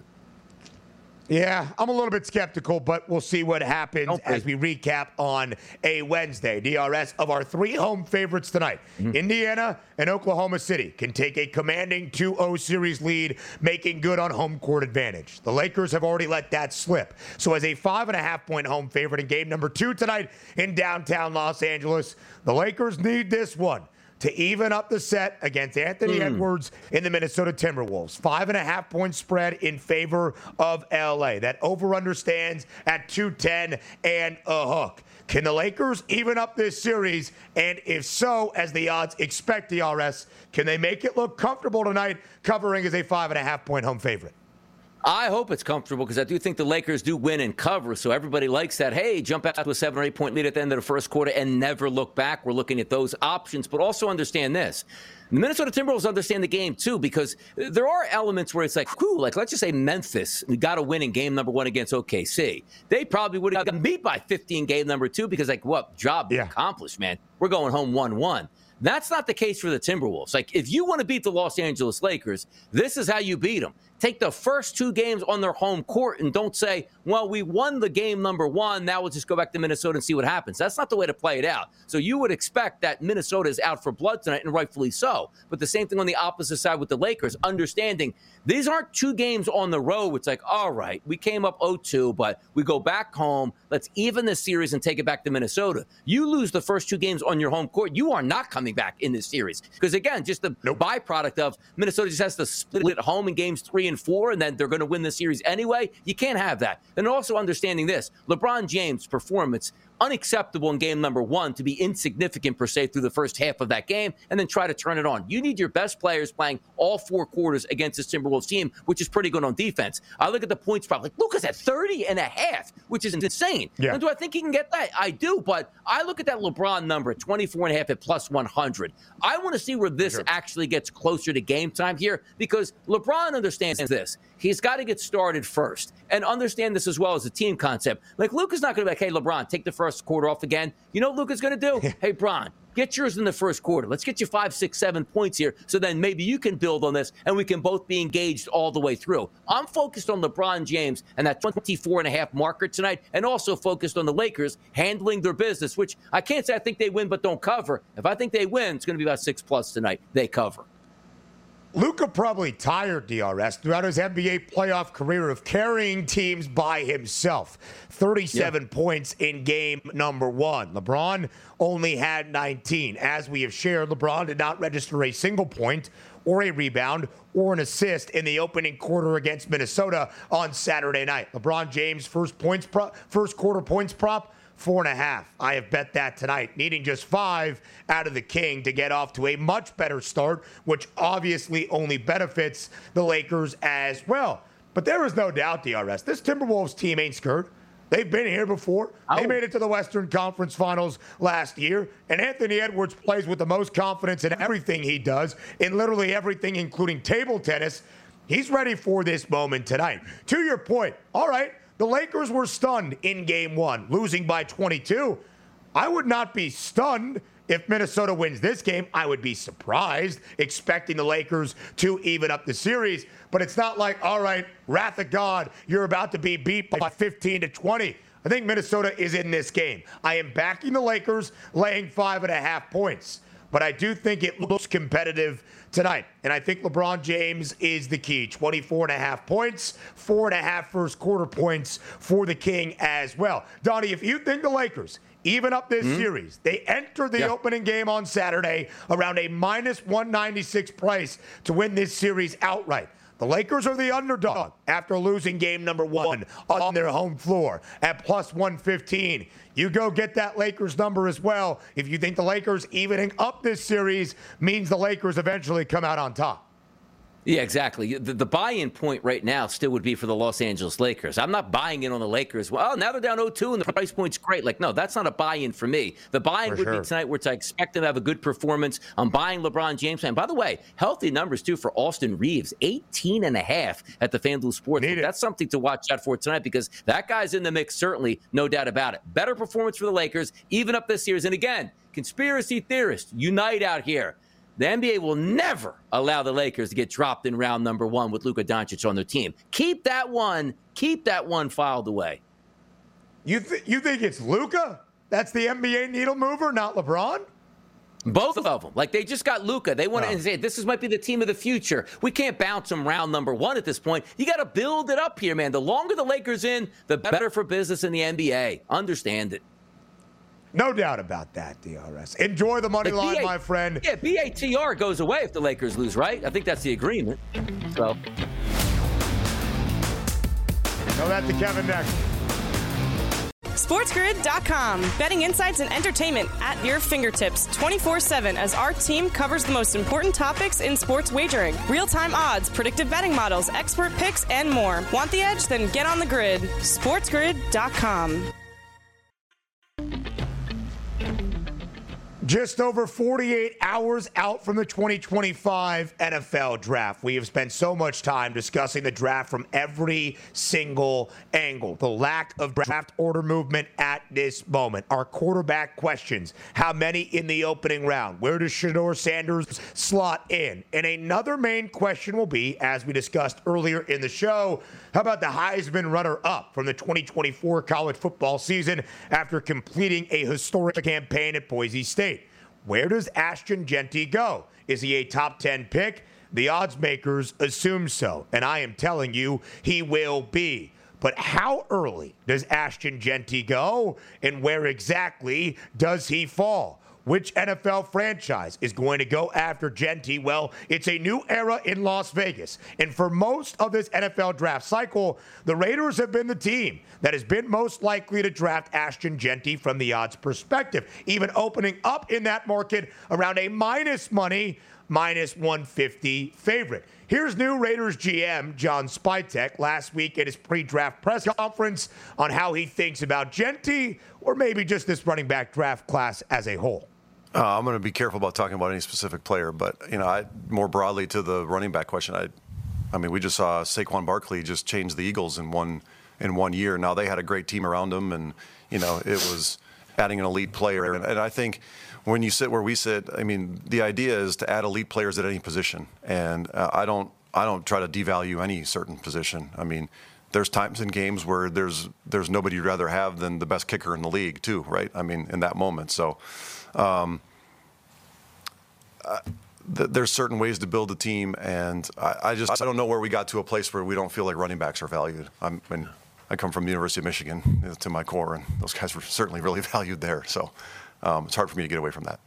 Yeah, I'm a little bit skeptical, but we'll see what happens okay. as we recap on a Wednesday. D R S, of our three home favorites tonight, mm-hmm. Indiana and Oklahoma City can take a commanding two oh series lead, making good on home court advantage. The Lakers have already let that slip. So as a five and a half point home favorite in game number two tonight in downtown Los Angeles, the Lakers need this one to even up the set against Anthony mm. Edwards in the Minnesota Timberwolves. Five and a half point spread in favor of L A. That over-under stands at two ten and a hook. Can the Lakers even up this series? And if so, as the odds expect, D R S, can they make it look comfortable tonight, covering as a five and a half point home favorite? I hope it's comfortable because I do think the Lakers do win and cover. So everybody likes that. Hey, jump out to a seven or eight point lead at the end of the first quarter and never look back. We're looking at those options, but also understand this. The Minnesota Timberwolves understand the game, too, because there are elements where it's like, whew, like, let's just say Memphis got to win in game number one against O K C. They probably would have gotten beat by fifteen game number two because, like, what? Job yeah. accomplished, man. We're going home one one. That's not the case for the Timberwolves. Like, if you want to beat the Los Angeles Lakers, this is how you beat them. Take the first two games on their home court and don't say, well, we won the game number one. Now we'll just go back to Minnesota and see what happens. That's not the way to play it out. So you would expect that Minnesota is out for blood tonight, and rightfully so. But the same thing on the opposite side with the Lakers, understanding these aren't two games on the road. It's like, all right, we came up oh two, but we go back home. Let's even this series and take it back to Minnesota. You lose the first two games on your home court, you are not coming back in this series. Because, again, just the nope. byproduct of Minnesota just has to split it at home in games three and four, and then they're going to win the series anyway. You can't have that. And also understanding this, LeBron James' performance, unacceptable in game number one to be insignificant per se through the first half of that game and then try to turn it on. You need your best players playing all four quarters against this Timberwolves team, which is pretty good on defense. I look at the points prop, like Luka's at thirty and a half, which is insane. Yeah. And do I think he can get that? I do, but I look at that LeBron number, twenty-four and a half at plus one hundred. I want to see where this sure. actually gets closer to game time here because LeBron understands this. He's got to get started first and understand this as well as a team concept. Like, Luka's not going to be like, hey, LeBron, take the first quarter off again. You know what Luka's going to do? Hey, Bron, get yours in the first quarter. Let's get you five, six, seven points here so then maybe you can build on this and we can both be engaged all the way through. I'm focused on LeBron James and that twenty-four and a half marker tonight and also focused on the Lakers handling their business, which I can't say I think they win but don't cover. If I think they win, it's going to be about six plus tonight. They cover. Luka probably tired, D R S, throughout his N B A playoff career of carrying teams by himself. thirty-seven yeah. points in game number one. LeBron only had nineteen. As we have shared, LeBron did not register a single point or a rebound or an assist in the opening quarter against Minnesota on Saturday night. LeBron James' first points pro- first quarter points prop, Four and a half. I have bet that tonight, needing just five out of the King to get off to a much better start, which obviously only benefits the Lakers as well. But there is no doubt, D R S, this Timberwolves team ain't scared. They've been here before. Oh. They made it to the Western Conference Finals last year. And Anthony Edwards plays with the most confidence in everything he does, in literally everything, including table tennis. He's ready for this moment tonight. To your point, all right, the Lakers were stunned in game one, losing by twenty-two. I would not be stunned if Minnesota wins this game. I would be surprised, expecting the Lakers to even up the series. But it's not like, all right, wrath of God, you're about to be beat by fifteen to twenty. I think Minnesota is in this game. I am backing the Lakers, laying five and a half points. But I do think it looks competitive tonight. And I think LeBron James is the key. twenty-four and a half points, four and a half first quarter points for the King as well. Donnie, if you think the Lakers even up this mm-hmm. series, they entered the yeah. opening game on Saturday around a minus one ninety-six price to win this series outright. The Lakers are the underdog after losing game number one on their home floor at plus one fifteen. You go get that Lakers number as well if you think the Lakers evening up this series means the Lakers eventually come out on top. Yeah, exactly. The, the buy-in point right now still would be for the Los Angeles Lakers. I'm not buying in on the Lakers. Well, now they're down oh two and the price point's great. Like, no, that's not a buy-in for me. The buy-in for would sure. be tonight where I expect them to have a good performance. I'm buying LeBron James. And by the way, healthy numbers, too, for Austin Reeves. eighteen and a half at the FanDuel Sportsbook. That's something to watch out for tonight because that guy's in the mix, certainly, no doubt about it. Better performance for the Lakers, even up this series. And again, conspiracy theorists, unite out here. The N B A will never allow the Lakers to get dropped in round number one with Luka Doncic on their team. Keep that one, keep that one filed away. You th- you think it's Luka? That's the N B A needle mover, not LeBron? Both of them. Like, they just got Luka. They want to oh. say, this is, might be the team of the future. We can't bounce them round number one at this point. You got to build it up here, man. The longer the Lakers in, the better for business in the N B A. Understand it. No doubt about that, D R S. Enjoy the money line, B A, my friend. Yeah, B A T R goes away if the Lakers lose, right? I think that's the agreement. So. Tell that to Kevin next. SportsGrid dot com. Betting insights and entertainment at your fingertips twenty-four seven as our team covers the most important topics in sports wagering. Real-time odds, predictive betting models, expert picks, and more. Want the edge? Then get on the grid. SportsGrid dot com. Just over forty-eight hours out from the twenty twenty-five N F L Draft. We have spent so much time discussing the draft from every single angle. The lack of draft order movement at this moment. Our quarterback questions. How many in the opening round? Where does Shedeur Sanders slot in? And another main question will be, as we discussed earlier in the show, how about the Heisman runner-up from the twenty twenty-four college football season after completing a historic campaign at Boise State? Where does Ashton Jeanty go? Is he a top ten pick? The odds makers assume so, and I am telling you he will be. But how early does Ashton Jeanty go, and where exactly does he fall? Which N F L franchise is going to go after Jeanty? Well, it's a new era in Las Vegas. And for most of this N F L draft cycle, the Raiders have been the team that has been most likely to draft Ashton Jeanty from the odds perspective, even opening up in that market around a minus money, minus one fifty favorite. Here's new Raiders G M John Spytek last week at his pre-draft press conference on how he thinks about Jeanty, or maybe just this running back draft class as a whole. Uh, I'm going to be careful about talking about any specific player, but you know, I, more broadly to the running back question, I, I mean, we just saw Saquon Barkley just change the Eagles in one in one year. Now they had a great team around him, and you know, it was adding an elite player. And, and I think when you sit where we sit, I mean, the idea is to add elite players at any position, and uh, I don't I don't try to devalue any certain position. I mean, there's times in games where there's there's nobody you'd rather have than the best kicker in the league too, right? I mean, in that moment. So um, uh, th- there's certain ways to build a team, and I, I just I don't know where we got to a place where we don't feel like running backs are valued. I'm, I mean, I come from the University of Michigan to my core, and those guys were certainly really valued there. So um, it's hard for me to get away from that.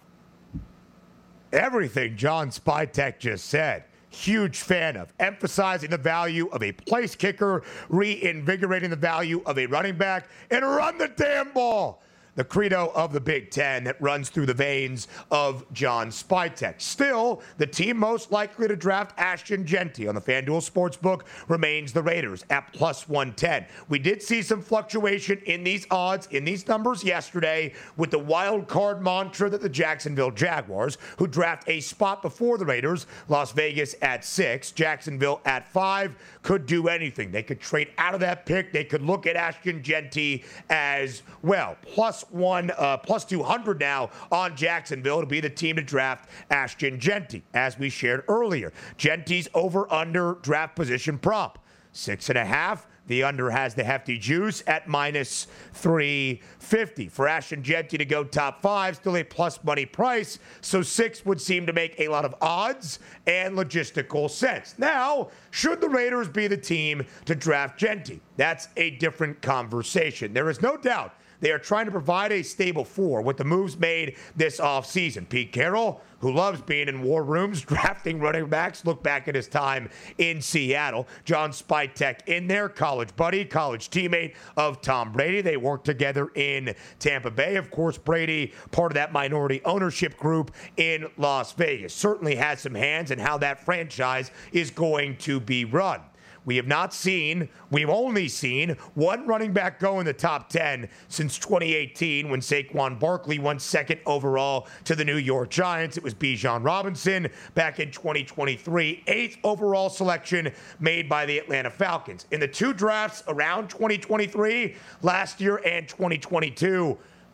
Everything John Spytek just said. Huge fan of emphasizing the value of a place kicker, reinvigorating the value of a running back, and run the damn ball. The credo of the Big Ten that runs through the veins of John Spytek. Still, the team most likely to draft Ashton Jeanty on the FanDuel Sportsbook remains the Raiders at plus one ten. We did see some fluctuation in these odds, in these numbers yesterday with the wild card mantra that the Jacksonville Jaguars, who draft a spot before the Raiders, Las Vegas at six, Jacksonville at five, could do anything. They could trade out of that pick. They could look at Ashton Jeanty as well. Plus one, uh, plus two hundred now on Jacksonville to be the team to draft Ashton Jeanty, as we shared earlier. Jeanty's over-under draft position prop, six and a half. The under has the hefty juice at minus three fifty. For Ashton Jeanty to go top five, still a plus money price, so six would seem to make a lot of odds and logistical sense. Now, should the Raiders be the team to draft Jeanty? That's a different conversation. There is no doubt they are trying to provide a stable four with the moves made this offseason. Pete Carroll, who loves being in war rooms, drafting running backs, look back at his time in Seattle. John Spytek in there, college buddy, college teammate of Tom Brady. They worked together in Tampa Bay. Of course, Brady, part of that minority ownership group in Las Vegas, certainly has some hands in how that franchise is going to be run. We have not seen, we've only seen one running back go in the top ten since twenty eighteen when Saquon Barkley went second overall to the New York Giants. It was Bijan Robinson back in twenty twenty-three, eighth overall selection made by the Atlanta Falcons. In the two drafts around twenty twenty-three, last year and twenty twenty-two,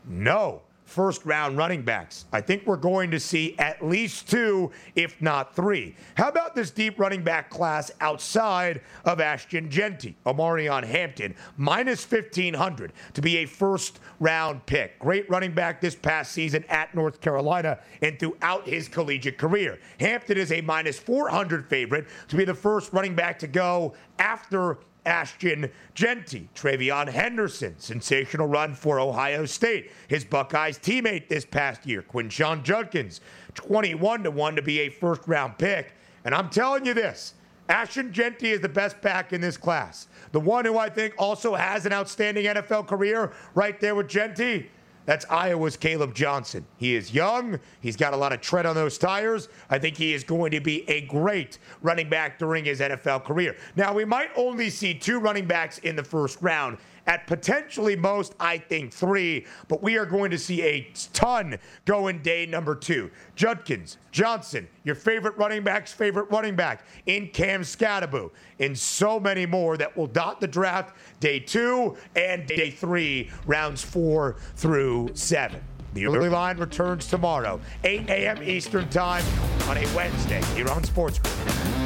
no first-round running backs. I think we're going to see at least two, if not three. How about this deep running back class outside of Ashton Jeanty? Omarion Hampton, minus fifteen hundred to be a first-round pick. Great running back this past season at North Carolina and throughout his collegiate career. Hampton is a minus four hundred favorite to be the first running back to go after Ashton Jeanty. Travion Henderson, sensational run for Ohio State. His Buckeyes teammate this past year, Quinshon Judkins, twenty-one to one to be a first-round pick. And I'm telling you this, Ashton Jeanty is the best back in this class. The one who I think also has an outstanding N F L career right there with Jeanty, that's Iowa's Caleb Johnson. He is young. He's got a lot of tread on those tires. I think he is going to be a great running back during his N F L career. Now, we might only see two running backs in the first round. At potentially most, I think three, but we are going to see a ton going day number two. Judkins, Johnson, your favorite running back's favorite running back in Cam Skattebo, and so many more that will dot the draft day two and day three, rounds four through seven. The early line returns tomorrow, eight a.m. Eastern time on a Wednesday here on Sports Grid.